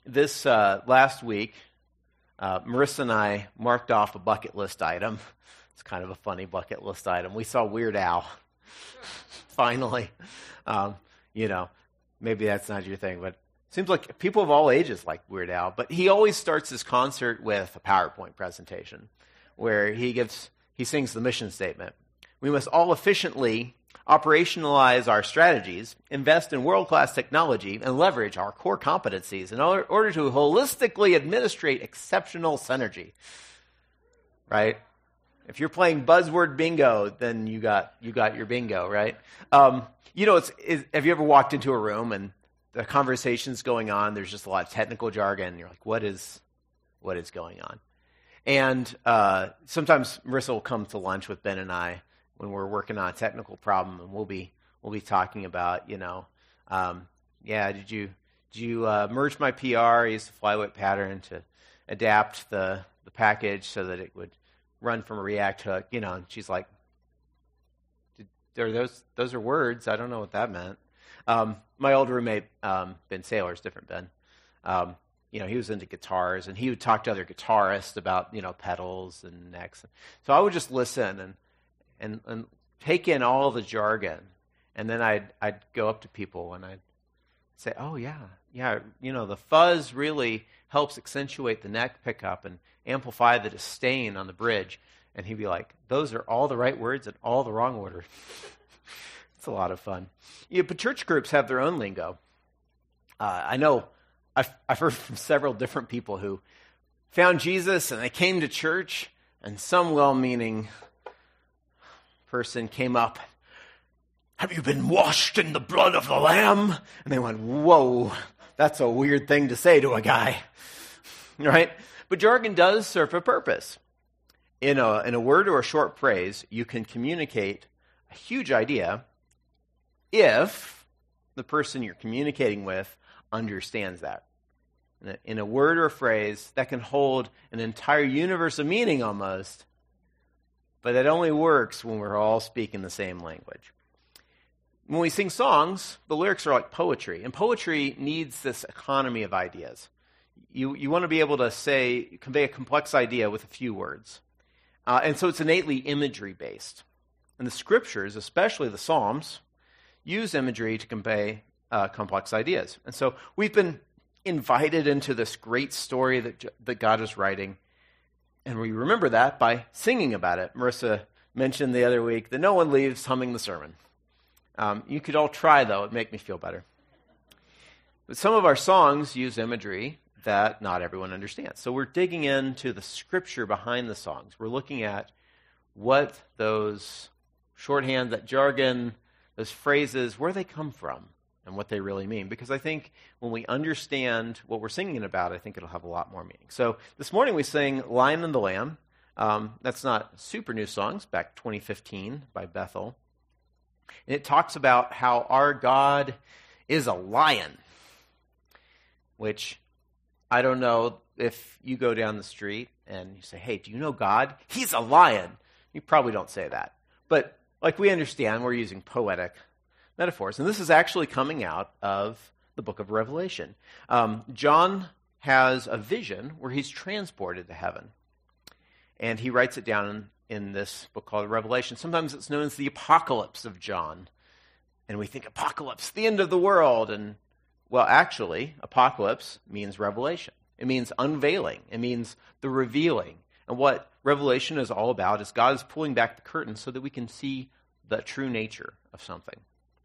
This last week, Marissa and I marked off a bucket list item. It's kind of a funny bucket list item. We saw Weird Al, finally. Maybe that's not your thing, but it seems like people of all ages like Weird Al. But he always starts his concert with a PowerPoint presentation where he sings the mission statement. We must all efficiently operationalize our strategies, invest in world-class technology, and leverage our core competencies in order to holistically administrate exceptional synergy. Right? If you're playing buzzword bingo, then you got your bingo, right? Have you ever walked into a room and the conversation's going on, there's just a lot of technical jargon, and you're like, what is going on? And sometimes Marissa will come to lunch with Ben and I when we're working on a technical problem, and we'll be talking about, did you merge my PR? I used the flyweight pattern to adapt the package so that it would run from a React hook, and she's like, those are words. I don't know what that meant. My old roommate, Ben Saylor's different Ben. He was into guitars, and he would talk to other guitarists about, pedals and necks. So I would just listen and take in all the jargon, and then I'd go up to people and I'd say, oh yeah, the fuzz really helps accentuate the neck pickup and amplify the disdain on the bridge. And he'd be like, those are all the right words in all the wrong order. It's a lot of fun. But church groups have their own lingo. I know I've heard from several different people who found Jesus and they came to church, and some well-meaning person came up, have you been washed in the blood of the Lamb? And they went, whoa, that's a weird thing to say to a guy, right? But jargon does serve a purpose. In a word or a short phrase, you can communicate a huge idea if the person you're communicating with understands that. In a word or a phrase, that can hold an entire universe of meaning almost, but that only works when we're all speaking the same language. When we sing songs, the lyrics are like poetry, and poetry needs this economy of ideas. You want to be able to convey a complex idea with a few words. And so it's innately imagery-based. And the scriptures, especially the Psalms, use imagery to convey complex ideas. And so we've been invited into this great story that God is writing, and we remember that by singing about it. Marissa mentioned the other week that no one leaves humming the sermon. You could all try, though. It'd make me feel better. But some of our songs use imagery that not everyone understands. So we're digging into the scripture behind the songs. We're looking at what those shorthand, that jargon, those phrases, where they come from and what they really mean. Because I think when we understand what we're singing about, I think it'll have a lot more meaning. So this morning we sang Lion and the Lamb. That's not super new songs, back 2015 by Bethel. And it talks about how our God is a lion, which I don't know if you go down the street and you say, hey, do you know God? He's a lion. You probably don't say that. But like we understand, we're using poetic metaphors. And this is actually coming out of the book of Revelation. John has a vision where he's transported to heaven. And he writes it down in this book called Revelation. Sometimes it's known as the Apocalypse of John. And we think apocalypse, the end of the world. And well, actually, apocalypse means revelation. It means unveiling. It means the revealing. And what Revelation is all about is God is pulling back the curtain so that we can see the true nature of something.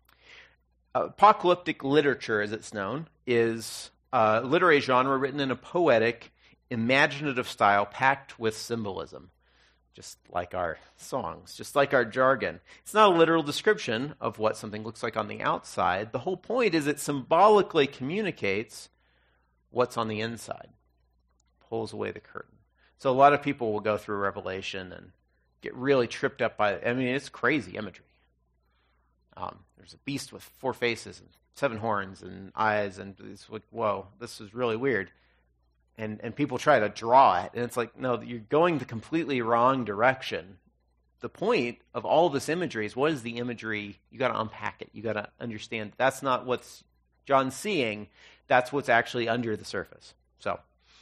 Apocalyptic literature, as it's known, is a literary genre written in a poetic, imaginative style packed with symbolism. Just like our songs, just like our jargon. It's not a literal description of what something looks like on the outside. The whole point is it symbolically communicates what's on the inside. Pulls away the curtain. So a lot of people will go through Revelation and get really tripped up by it. I mean, it's crazy imagery. There's a beast with 4 faces and 7 horns and eyes, and it's like, whoa, this is really weird. And people try to draw it, and it's like, no, you're going the completely wrong direction. The point of all this imagery is, what is the imagery? You got to unpack it. You got to understand that's not what's John's seeing. That's what's actually under the surface. So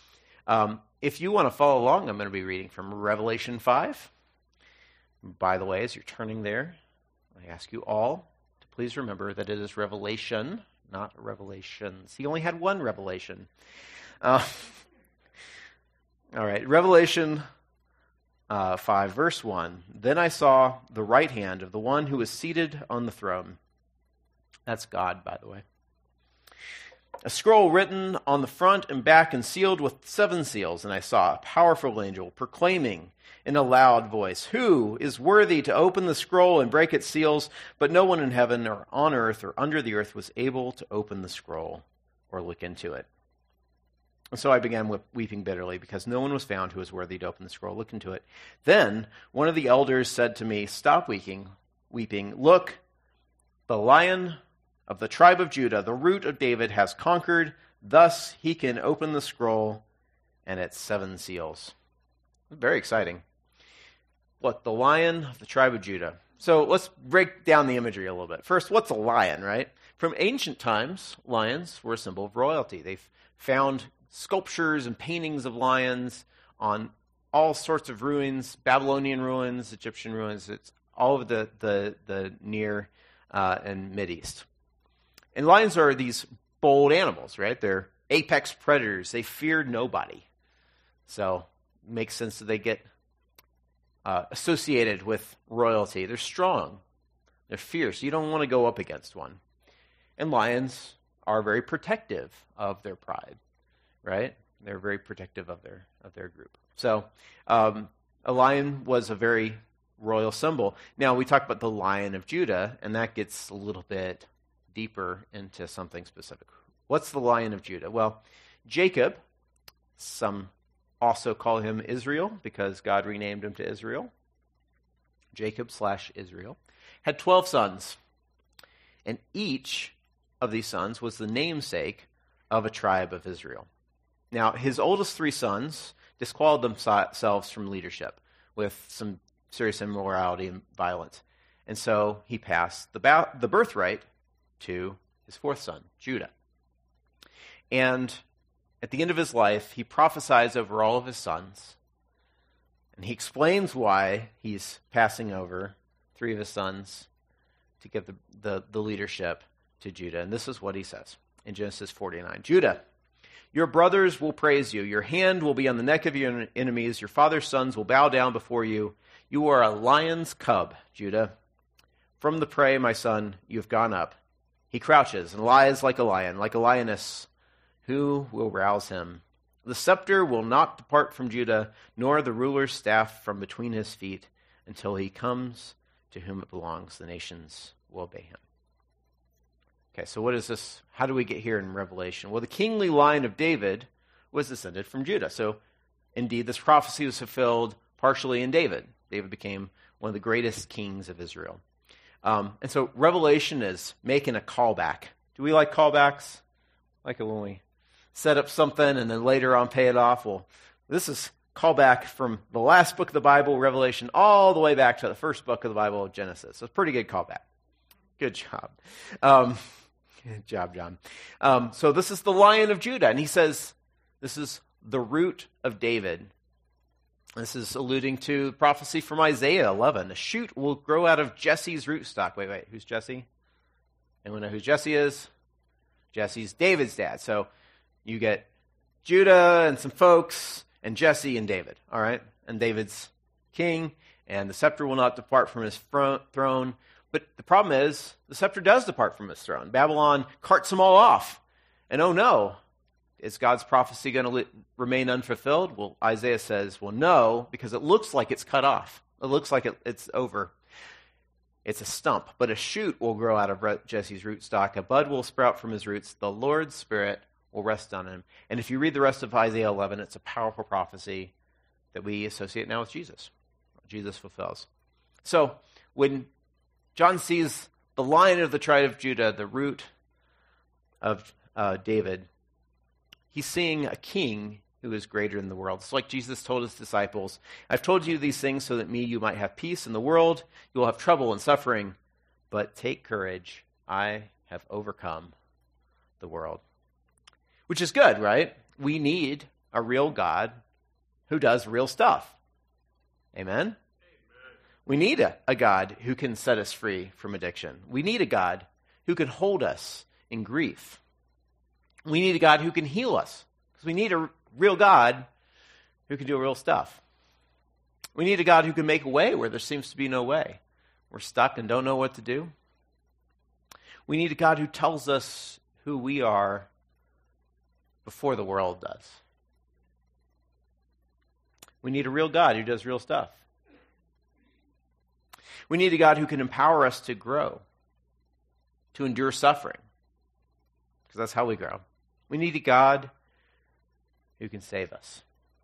if you want to follow along, I'm going to be reading from Revelation 5. By the way, as you're turning there, I ask you all to please remember that it is Revelation, not Revelations. He only had one revelation. All right, Revelation 5, verse 1. Then I saw the right hand of the one who was seated on the throne. That's God, by the way. A scroll written on the front and back and sealed with 7 seals. And I saw a powerful angel proclaiming in a loud voice, "Who is worthy to open the scroll and break its seals?" But no one in heaven or on earth or under the earth was able to open the scroll or look into it. And so I began weeping bitterly because no one was found who was worthy to open the scroll, look into it. Then one of the elders said to me, "Stop weeping. Look, the Lion of the tribe of Judah, the Root of David, has conquered. Thus he can open the scroll and its 7 seals." Very exciting. What, the Lion of the tribe of Judah? So let's break down the imagery a little bit. First, what's a lion, right? From ancient times, lions were a symbol of royalty. They've found sculptures and paintings of lions on all sorts of ruins, Babylonian ruins, Egyptian ruins. It's all over the Near and Mideast. And lions are these bold animals, right? They're apex predators. They fear nobody. So it makes sense that they get associated with royalty. They're strong. They're fierce. You don't want to go up against one. And lions are very protective of their pride, right? They're very protective of their group. So a lion was a very royal symbol. Now, we talk about the Lion of Judah, and that gets a little bit deeper into something specific. What's the Lion of Judah? Well, Jacob, some also call him Israel because God renamed him to Israel. Jacob/Israel had 12 sons, and each of these sons was the namesake of a tribe of Israel. Now, his oldest 3 sons disqualified themselves from leadership with some serious immorality and violence, and so he passed the birthright to his 4th son, Judah. And at the end of his life, he prophesies over all of his sons, and he explains why he's passing over 3 of his sons to give the leadership to Judah. And this is what he says in Genesis 49. "Judah, your brothers will praise you. Your hand will be on the neck of your enemies. Your father's sons will bow down before you. You are a lion's cub, Judah. From the prey, my son, you have gone up. He crouches and lies like a lion, like a lioness. Who will rouse him? The scepter will not depart from Judah, nor the ruler's staff from between his feet, until he comes to whom it belongs. The nations will obey him." Okay, so what is this? How do we get here in Revelation? Well, the kingly line of David was descended from Judah. So, indeed, this prophecy was fulfilled partially in David. David became one of the greatest kings of Israel. And so Revelation is making a callback. Do we like callbacks? Like it when we set up something and then later on pay it off? Well, this is callback from the last book of the Bible, Revelation, all the way back to the first book of the Bible, Genesis. So it's a pretty good callback. Good job. Good job, John. So this is the Lion of Judah, and he says this is the root of David. This is alluding to prophecy from Isaiah 11. A shoot will grow out of Jesse's rootstock. Wait, who's Jesse? Anyone know who Jesse is? Jesse's David's dad. So you get Judah and some folks, and Jesse and David, all right? And David's king, and the scepter will not depart from his throne. But the problem is, the scepter does depart from his throne. Babylon carts them all off. And oh no, is God's prophecy going to remain unfulfilled? Well, Isaiah says, well, no, because it looks like it's cut off. It looks like it's over. It's a stump, but a shoot will grow out of Jesse's rootstock. A bud will sprout from his roots. The Lord's Spirit will rest on him. And if you read the rest of Isaiah 11, it's a powerful prophecy that we associate now with Jesus. Jesus fulfills. So when John sees the Lion of the tribe of Judah, the root of David, he's seeing a king who is greater than the world. It's like Jesus told his disciples, "I've told you these things so that you might have peace in the world. You will have trouble and suffering, but take courage. I have overcome the world." which is good, right? We need a real God who does real stuff. Amen? We need a God who can set us free from addiction. We need a God who can hold us in grief. We need a God who can heal us, because we need a real God who can do real stuff. We need a God who can make a way where there seems to be no way. We're stuck and don't know what to do. We need a God who tells us who we are before the world does. We need a real God who does real stuff. We need a God who can empower us to grow, to endure suffering, because that's how we grow. We need a God who can save us.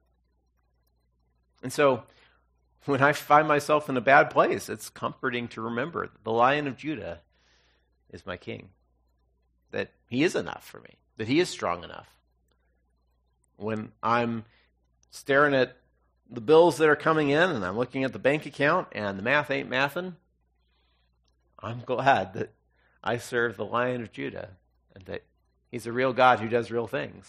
And so, when I find myself in a bad place, it's comforting to remember that the Lion of Judah is my king, that he is enough for me, that he is strong enough. When I'm staring at the bills that are coming in and I'm looking at the bank account and the math ain't mathing, I'm glad that I serve the Lion of Judah and that he's a real God who does real things.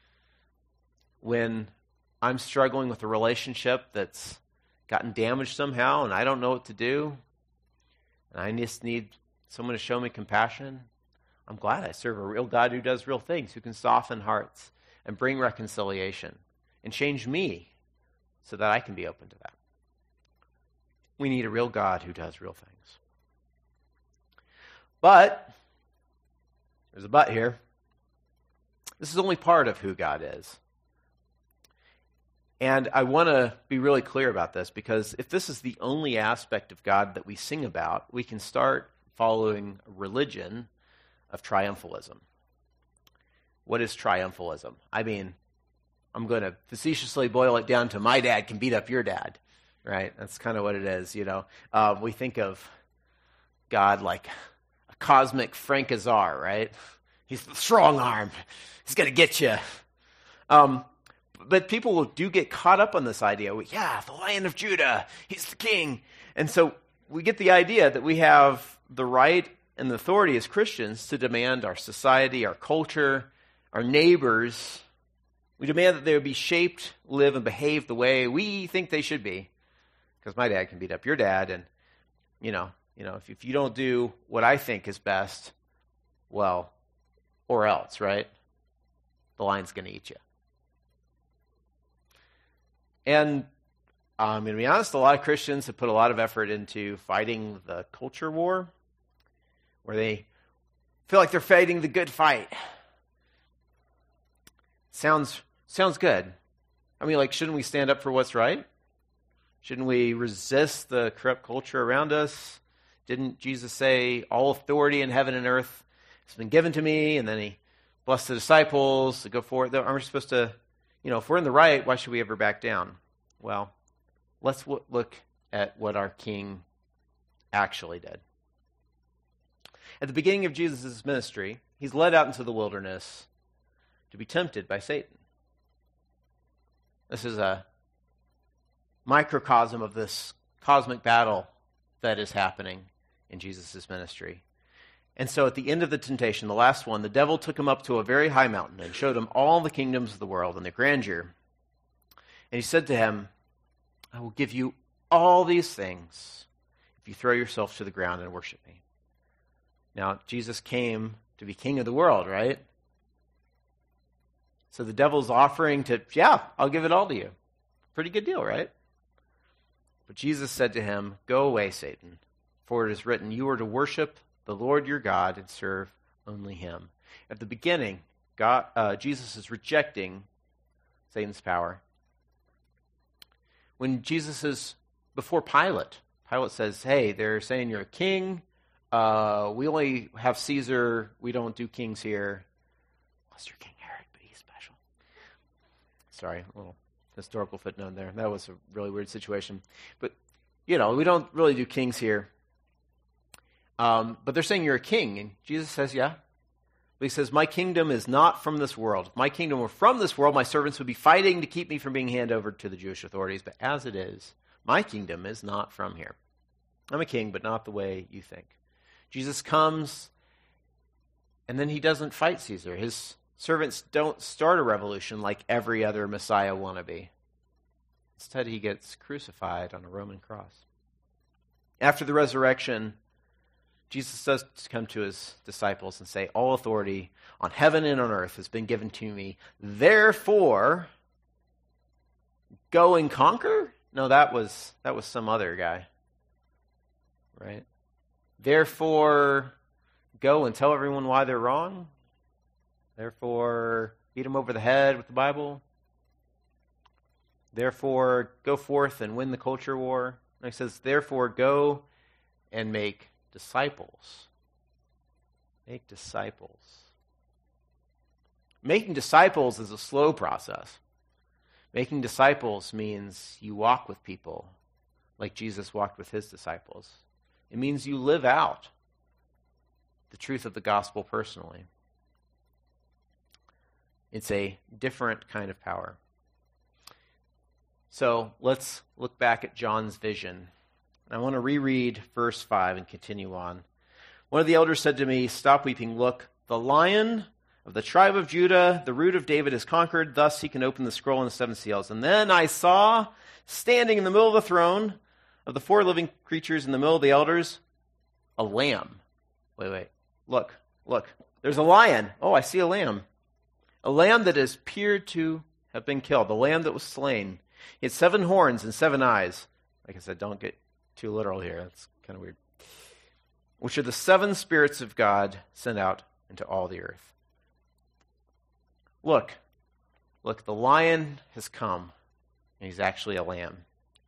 When I'm struggling with a relationship that's gotten damaged somehow and I don't know what to do, and I just need someone to show me compassion, I'm glad I serve a real God who does real things, who can soften hearts and bring reconciliation and change me so that I can be open to that. We need a real God who does real things. But, there's a but here, this is only part of who God is. And I want to be really clear about this, because if this is the only aspect of God that we sing about, we can start following a religion of triumphalism. What is triumphalism? I mean, I'm going to facetiously boil it down to my dad can beat up your dad, right? That's kind of what it is, you know. We think of God like a cosmic Frank Azar, right? He's the strong arm. He's going to get you. But people do get caught up on this idea. Yeah, the Lion of Judah, he's the king. And so we get the idea that we have the right and the authority as Christians to demand our society, our culture, our neighbors. We demand that they would be shaped, live, and behave the way we think they should be. Because my dad can beat up your dad, and if you don't do what I think is best, well, or else, right? The lion's going to eat you. And I'm going to be honest, a lot of Christians have put a lot of effort into fighting the culture war, where they feel like they're fighting the good fight. Sounds good. I mean, shouldn't we stand up for what's right? Shouldn't we resist the corrupt culture around us? Didn't Jesus say, all authority in heaven and earth has been given to me? And then he blessed the disciples to go forward. Aren't we supposed to, if we're in the right, why should we ever back down? Well, let's look at what our king actually did. At the beginning of Jesus' ministry, he's led out into the wilderness to be tempted by Satan. This is a microcosm of this cosmic battle that is happening in Jesus' ministry. And so at the end of the temptation, the last one, the devil took him up to a very high mountain and showed him all the kingdoms of the world and their grandeur. And he said to him, I will give you all these things if you throw yourself to the ground and worship me. Now, Jesus came to be king of the world, right? So the devil's offering to, I'll give it all to you. Pretty good deal, right? But Jesus said to him, go away, Satan, for it is written, you are to worship the Lord your God and serve only him. At the beginning, Jesus is rejecting Satan's power. When Jesus is before Pilate, Pilate says, hey, they're saying you're a king. We only have Caesar. We don't do kings here. Unless you're King Herod, but he's special. Sorry, a little historical footnote there. That was a really weird situation. But, we don't really do kings here. But they're saying you're a king. And Jesus says, yeah. But he says, my kingdom is not from this world. If my kingdom were from this world, my servants would be fighting to keep me from being handed over to the Jewish authorities. But as it is, my kingdom is not from here. I'm a king, but not the way you think. Jesus comes, and then he doesn't fight Caesar. His Servants don't start a revolution like every other Messiah wannabe. Instead, he gets crucified on a Roman cross. After the resurrection, Jesus does come to his disciples and say, all authority on heaven and on earth has been given to me. Therefore, go and conquer? No, that was some other guy. Right? Therefore, go and tell everyone why they're wrong? Therefore, beat them over the head with the Bible? Therefore, go forth and win the culture war? And he says, therefore, go and make disciples. Make disciples. Making disciples is a slow process. Making disciples means you walk with people like Jesus walked with his disciples. It means you live out the truth of the gospel personally. It's a different kind of power. So let's look back at John's vision. I want to reread verse 5 and continue on. One of the elders said to me, stop weeping. Look, the Lion of the tribe of Judah, the Root of David, is conquered. Thus he can open the scroll and the seven seals. And then I saw, standing in the middle of the throne of the four living creatures in the middle of the elders, a lamb. Wait. Look. There's a lion. Oh, I see a lamb. A lamb that is appeared to have been killed. The lamb that was slain. He had 7 horns and 7 eyes. Like I said, don't get too literal here. That's kind of weird. Which are the 7 spirits of God sent out into all the earth. Look, the lion has come, and he's actually a lamb.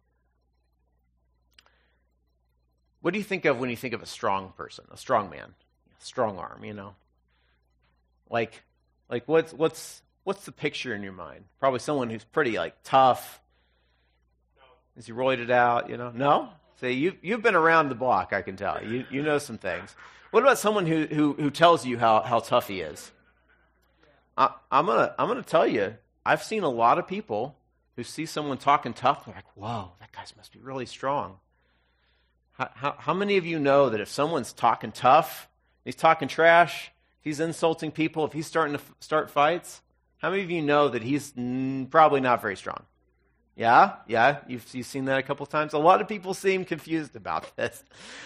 What do you think of when you think of a strong person, a strong man, a strong arm, you know? Like what's the picture in your mind? Probably someone who's pretty tough. Is he roided out, you know? No? See, you've been around the block, I can tell. You know some things. What about someone who tells you how tough he is? I'm gonna tell you, I've seen a lot of people who see someone talking tough, they're like, whoa, that guy must be really strong. How many of you know that if someone's talking tough, he's talking trash, if he's insulting people, if he's starting to start fights, how many of you know that he's probably not very strong? Yeah, you've seen that a couple of times. A lot of people seem confused about this.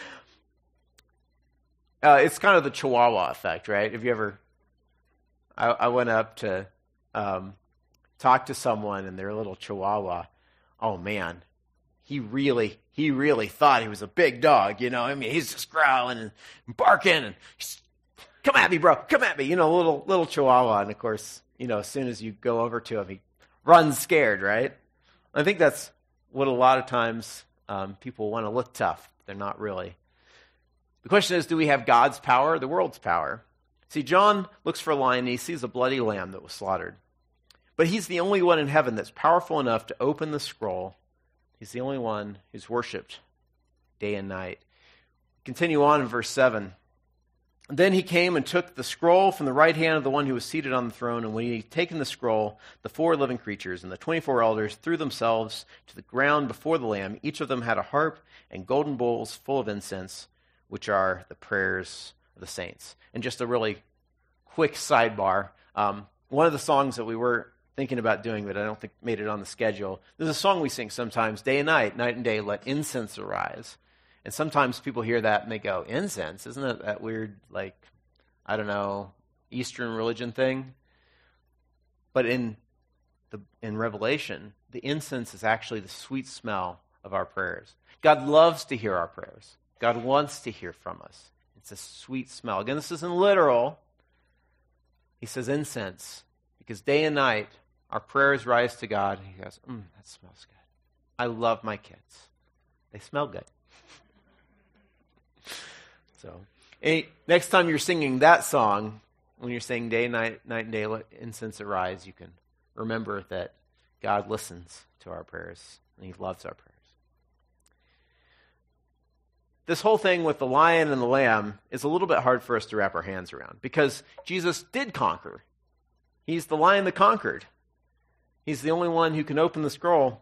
It's kind of the Chihuahua effect, right? Have you ever? I went up to talk to someone, and their little Chihuahua. Oh man, he really thought he was a big dog. You know, I mean, he's just growling and barking and come at me, bro, come at me. You know, little Chihuahua, and of course, you know, as soon as you go over to him, he runs scared, right? I think that's what a lot of times people want to look tough. They're not really. The question is, do we have God's power or the world's power? See, John looks for a lion and he sees a bloody lamb that was slaughtered. But he's the only one in heaven that's powerful enough to open the scroll. He's the only one who's worshipped day and night. Continue on in verse 7. Then he came and took the scroll from the right hand of the one who was seated on the throne, and when he had taken the scroll, the 4 living creatures and the 24 elders threw themselves to the ground before the Lamb. Each of them had a harp and golden bowls full of incense, which are the prayers of the saints. And just a really quick sidebar, one of the songs that we were thinking about doing that I don't think made it on the schedule, there's a song we sing sometimes, day and night and day, let incense arise. And sometimes people hear that and they go, incense? Isn't it that weird, I don't know, Eastern religion thing? But in Revelation, the incense is actually the sweet smell of our prayers. God loves to hear our prayers. God wants to hear from us. It's a sweet smell. Again, this isn't literal. He says incense, because day and night, our prayers rise to God. And he goes, that smells good. I love my kids. They smell good. So, next time you're singing that song, when you're saying day and night and day, let incense arise, you can remember that God listens to our prayers and he loves our prayers. This whole thing with the lion and the lamb is a little bit hard for us to wrap our hands around because Jesus did conquer. He's the lion that conquered. He's the only one who can open the scroll.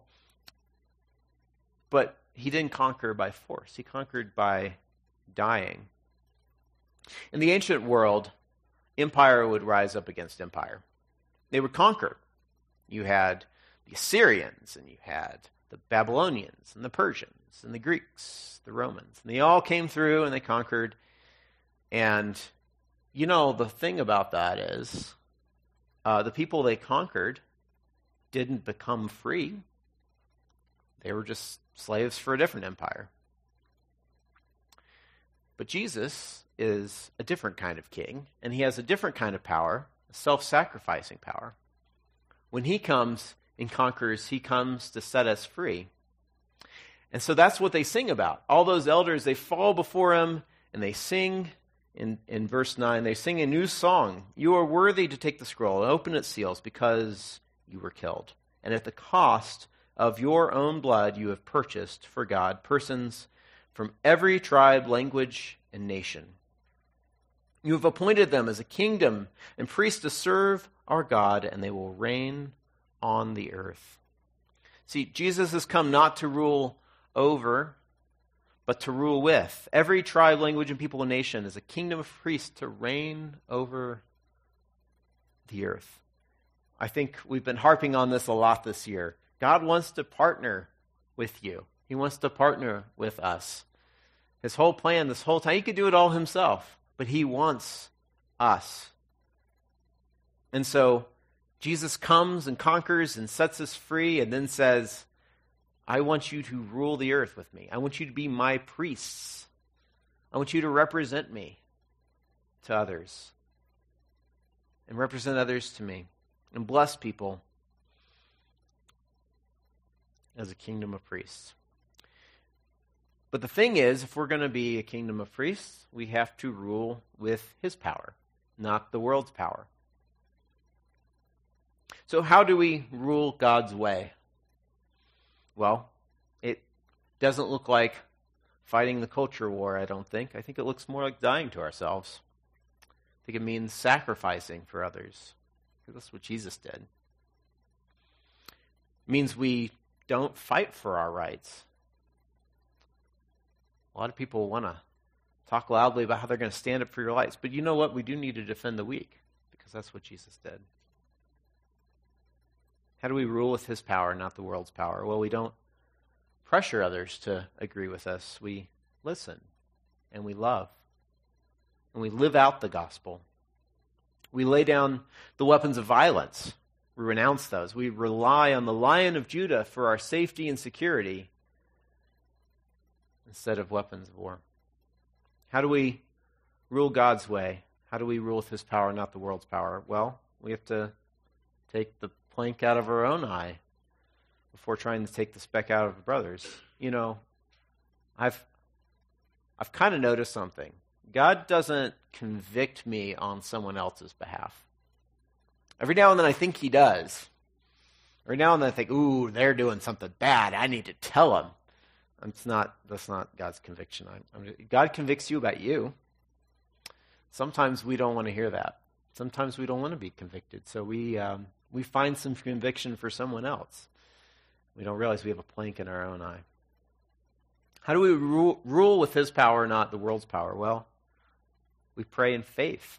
But he didn't conquer by force. He conquered by dying. In the ancient world, empire would rise up against empire. They would conquer. You had the Assyrians, and you had the Babylonians, and the Persians, and the Greeks, the Romans. And they all came through, and they conquered. And, the thing about that is the people they conquered didn't become free. They were just slaves for a different empire. But Jesus is a different kind of king, and he has a different kind of power, a self-sacrificing power. When he comes and conquers, he comes to set us free. And so that's what they sing about. All those elders, they fall before him, and they sing in verse 9, they sing a new song. You are worthy to take the scroll and open its seals because you were killed. And at the cost of your own blood you have purchased for God persons from every tribe, language, and nation. You have appointed them as a kingdom and priests to serve our God, and they will reign on the earth. See, Jesus has come not to rule over, but to rule with. Every tribe, language, and people and nation is a kingdom of priests to reign over the earth. I think we've been harping on this a lot this year. God wants to partner with you. He wants to partner with us. His whole plan, this whole time, he could do it all himself, but he wants us. And so Jesus comes and conquers and sets us free and then says, I want you to rule the earth with me. I want you to be my priests. I want you to represent me to others and represent others to me and bless people as a kingdom of priests. But the thing is, if we're going to be a kingdom of priests, we have to rule with his power, not the world's power. So how do we rule God's way? Well, it doesn't look like fighting the culture war, I don't think. I think it looks more like dying to ourselves. I think it means sacrificing for others, because that's what Jesus did. It means we don't fight for our rights. A lot of people want to talk loudly about how they're going to stand up for your rights, but you know what? We do need to defend the weak, because that's what Jesus did. How do we rule with his power, not the world's power? Well, we don't pressure others to agree with us. We listen, and we love, and we live out the gospel. We lay down the weapons of violence. We renounce those. We rely on the Lion of Judah for our safety and security instead of weapons of war. How do we rule God's way? How do we rule with his power, not the world's power? Well, we have to take the plank out of our own eye before trying to take the speck out of a brother's. I've kind of noticed something. God doesn't convict me on someone else's behalf. Every now and then I think he does. Every now and then I think, ooh, they're doing something bad. I need to tell them. That's not God's conviction. God convicts you about you. Sometimes we don't want to hear that. Sometimes we don't want to be convicted. So we find some conviction for someone else. We don't realize we have a plank in our own eye. How do we rule with his power, not the world's power? Well, we pray in faith.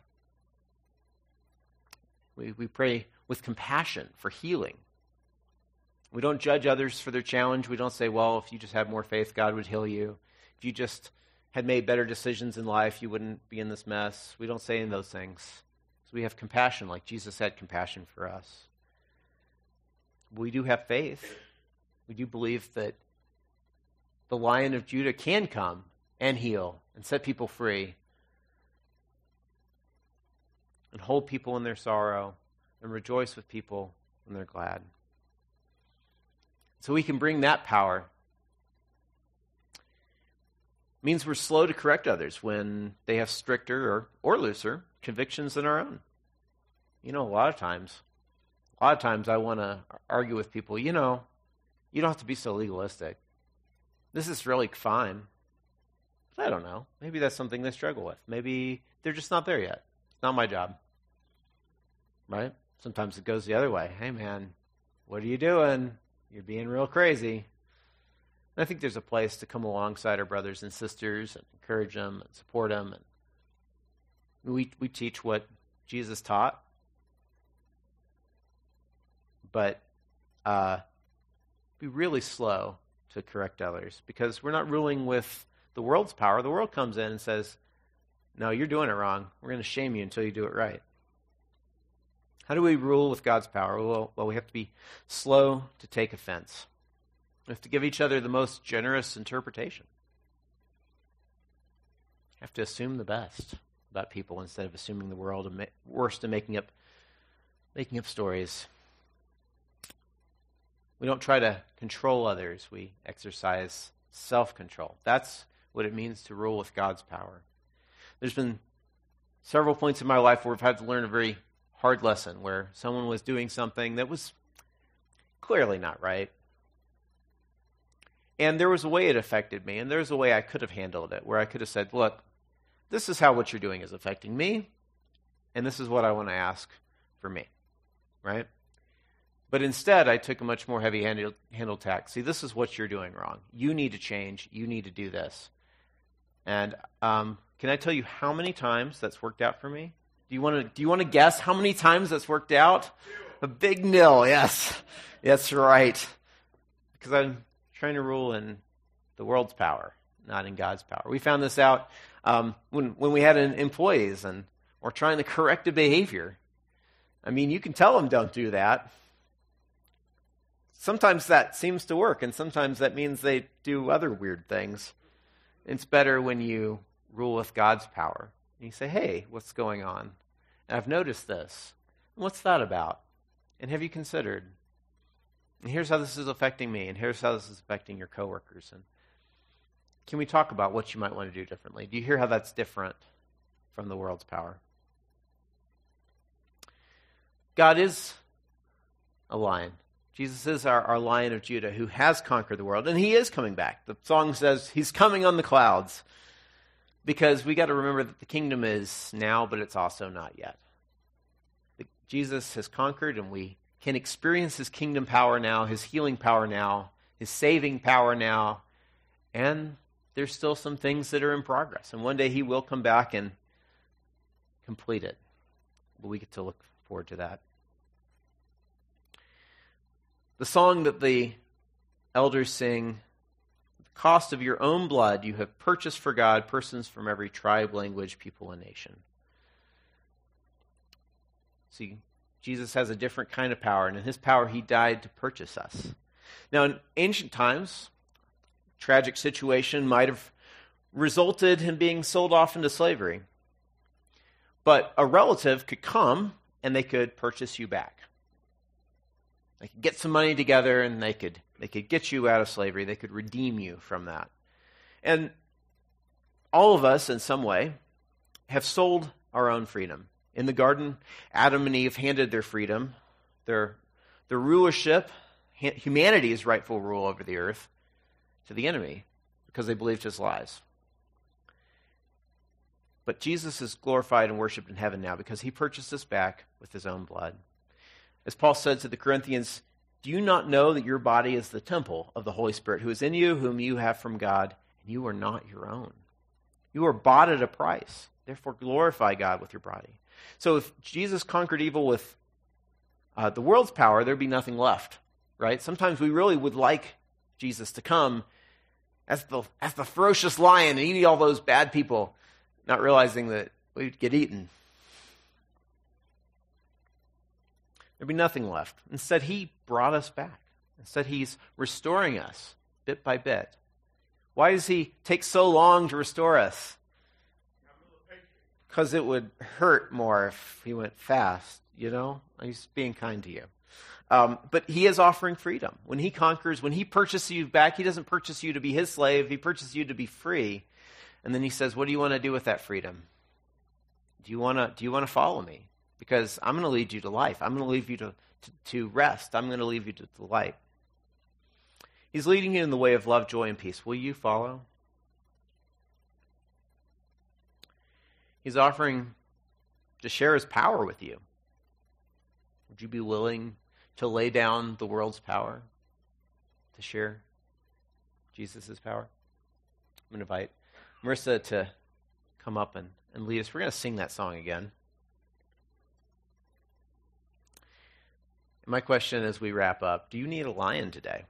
We pray with compassion for healing. We don't judge others for their challenge. We don't say, well, if you just had more faith, God would heal you. If you just had made better decisions in life, you wouldn't be in this mess. We don't say any of those things. So we have compassion like Jesus had compassion for us. We do have faith. We do believe that the Lion of Judah can come and heal and set people free and hold people in their sorrow and rejoice with people when they're glad. So we can bring that power. It means we're slow to correct others when they have stricter or looser convictions than our own. A lot of times I want to argue with people, you don't have to be so legalistic. This is really fine. But I don't know. Maybe that's something they struggle with. Maybe they're just not there yet. It's not my job. Right? Sometimes it goes the other way. Hey, man, what are you doing? You're being real crazy. And I think there's a place to come alongside our brothers and sisters and encourage them and support them. And we teach what Jesus taught, but be really slow to correct others, because we're not ruling with the world's power. The world comes in and says, no, you're doing it wrong. We're going to shame you until you do it right. How do we rule with God's power? Well, we have to be slow to take offense. We have to give each other the most generous interpretation. We have to assume the best about people instead of assuming the worst and making up stories. We don't try to control others. We exercise self-control. That's what it means to rule with God's power. There's been several points in my life where I've had to learn a very hard lesson, where someone was doing something that was clearly not right. And there was a way it affected me, and there was a way I could have handled it, where I could have said, look, this is how what you're doing is affecting me, and this is what I want to ask for me, right? But instead, I took a much more heavy-handed tack. See, this is what you're doing wrong. You need to change. You need to do this. And can I tell you how many times that's worked out for me? Do you want to guess how many times that's worked out? A big nil, yes. That's right. Because I'm trying to rule in the world's power, not in God's power. We found this out when we had employees and we're trying to correct a behavior. I mean, you can tell them don't do that. Sometimes that seems to work, and sometimes that means they do other weird things. It's better when you rule with God's power. And you say, hey, what's going on? And I've noticed this. What's that about? And have you considered? And here's how this is affecting me, and here's how this is affecting your coworkers. And can we talk about what you might want to do differently? Do you hear how that's different from the world's power? God is a lion. Jesus is our Lion of Judah who has conquered the world, and he is coming back. The song says he's coming on the clouds, because we got to remember that the kingdom is now, but it's also not yet. Jesus has conquered, and we can experience his kingdom power now, his healing power now, his saving power now, and there's still some things that are in progress. And one day he will come back and complete it. But we get to look forward to that. The song that the elders sing, the cost of your own blood you have purchased for God persons from every tribe, language, people, and nation. See, Jesus has a different kind of power, and in his power he died to purchase us. Now, in ancient times, tragic situation might have resulted in being sold off into slavery. But a relative could come and they could purchase you back. They could get some money together and they could get you out of slavery. They could redeem you from that. And all of us, in some way, have sold our own freedom. In the garden, Adam and Eve handed their freedom, their rulership, humanity's rightful rule over the earth, to the enemy because they believed his lies. But Jesus is glorified and worshipped in heaven now because he purchased us back with his own blood. As Paul said to the Corinthians, do you not know that your body is the temple of the Holy Spirit who is in you, whom you have from God, and you are not your own? You are bought at a price. Therefore glorify God with your body. So if Jesus conquered evil with the world's power, there'd be nothing left, right? Sometimes we really would like Jesus to come as the ferocious lion and eat all those bad people, not realizing that we'd get eaten. There'd be nothing left. Instead, he brought us back. Instead, he's restoring us bit by bit. Why does he take so long to restore us? Because it would hurt more if he went fast, you know? He's being kind to you. But he is offering freedom. When he conquers, when he purchases you back, he doesn't purchase you to be his slave. He purchases you to be free. And then he says, what do you want to do with that freedom? Do you want to follow me? Because I'm going to lead you to life. I'm going to lead you to rest. I'm going to lead you to the light. He's leading you in the way of love, joy, and peace. Will you follow? He's offering to share his power with you. Would you be willing to lay down the world's power to share Jesus' power? I'm going to invite Marissa to come up and lead us. We're going to sing that song again. My question as we wrap up, do you need a lion today?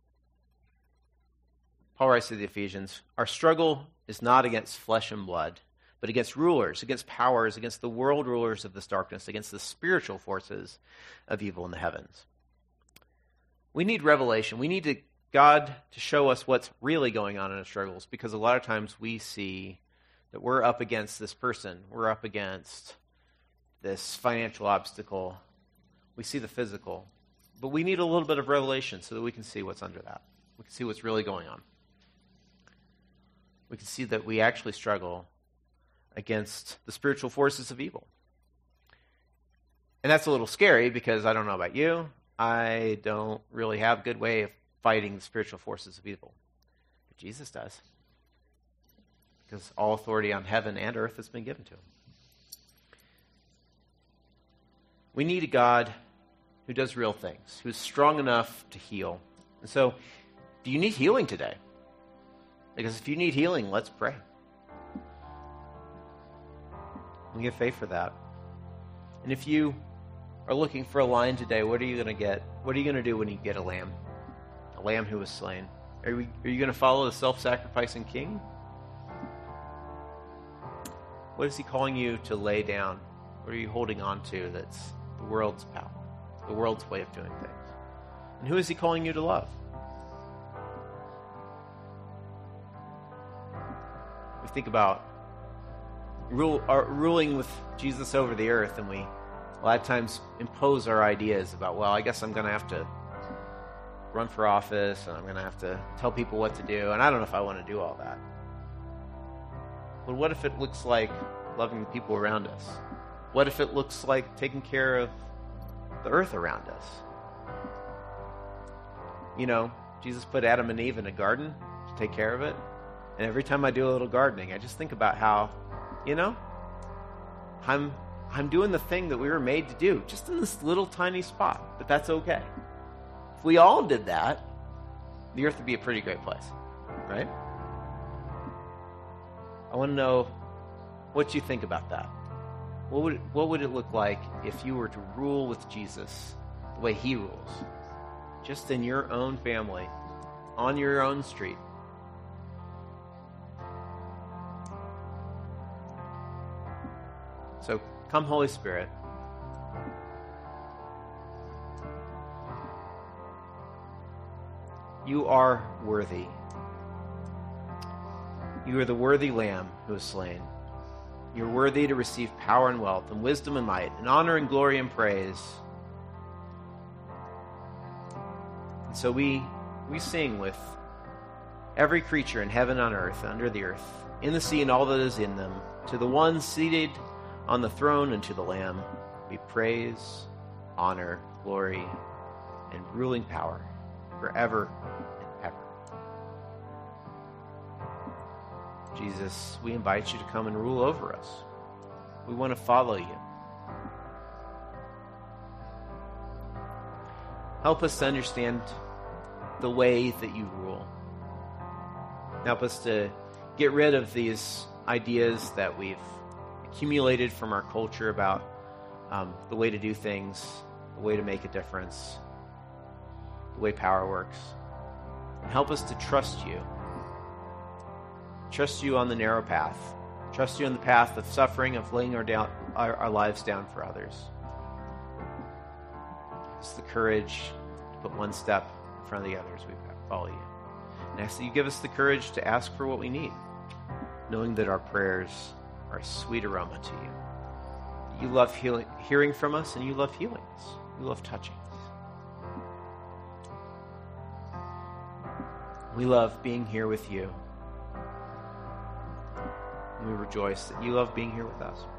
Paul writes to the Ephesians, our struggle is not against flesh and blood, but against rulers, against powers, against the world rulers of this darkness, against the spiritual forces of evil in the heavens. We need revelation. We need God to show us what's really going on in our struggles, because a lot of times we see that we're up against this person. We're up against this financial obstacle. We see the physical. But we need a little bit of revelation so that we can see what's under that. We can see what's really going on. We can see that we actually struggle against the spiritual forces of evil. And that's a little scary because I don't know about you. I don't really have a good way of fighting the spiritual forces of evil. But Jesus does. Because all authority on heaven and earth has been given to him. We need a God who does real things, who's strong enough to heal. And so, do you need healing today? Because if you need healing, let's pray. We give faith for that. And if you are looking for a lion today, what are you going to get? What are you going to do when you get a lamb? A lamb who was slain. Are you going to follow the self-sacrificing king? What is he calling you to lay down? What are you holding on to that's the world's power, the world's way of doing things? And who is he calling you to love? We think about ruling with Jesus over the earth, and we a lot of times impose our ideas about, well, I guess I'm going to have to run for office, and I'm going to have to tell people what to do, and I don't know if I want to do all that. But what if it looks like loving the people around us? What if it looks like taking care of the earth around us? You know, Jesus put Adam and Eve in a garden to take care of it. And every time I do a little gardening, I just think about how, you know, I'm doing the thing that we were made to do, just in this little tiny spot. But that's okay. If we all did that, the earth would be a pretty great place, right? I want to know what you think about that. What would it look like if you were to rule with Jesus the way he rules? Just in your own family, on your own street. So come, Holy Spirit. You are worthy. You are the worthy Lamb who is slain. You're worthy to receive power and wealth and wisdom and might and honor and glory and praise. And so we sing with every creature in heaven, on earth, under the earth, in the sea and all that is in them, to the one seated on the throne and to the Lamb, be praise, honor, glory, and ruling power forever and ever. Jesus, we invite you to come and rule over us. We want to follow you. Help us to understand the way that you rule. Help us to get rid of these ideas that we've accumulated from our culture about the way to do things, the way to make a difference, the way power works. And help us to trust you. Trust you on the narrow path. Trust you on the path of suffering, of laying our lives down for others. It's the courage to put one step in front of the others. We follow you. And ask that you give us the courage to ask for what we need, knowing that our prayers are a sweet aroma to you. You love hearing from us, and you love healing us. You love touching us. We love being here with you. And we rejoice that you love being here with us.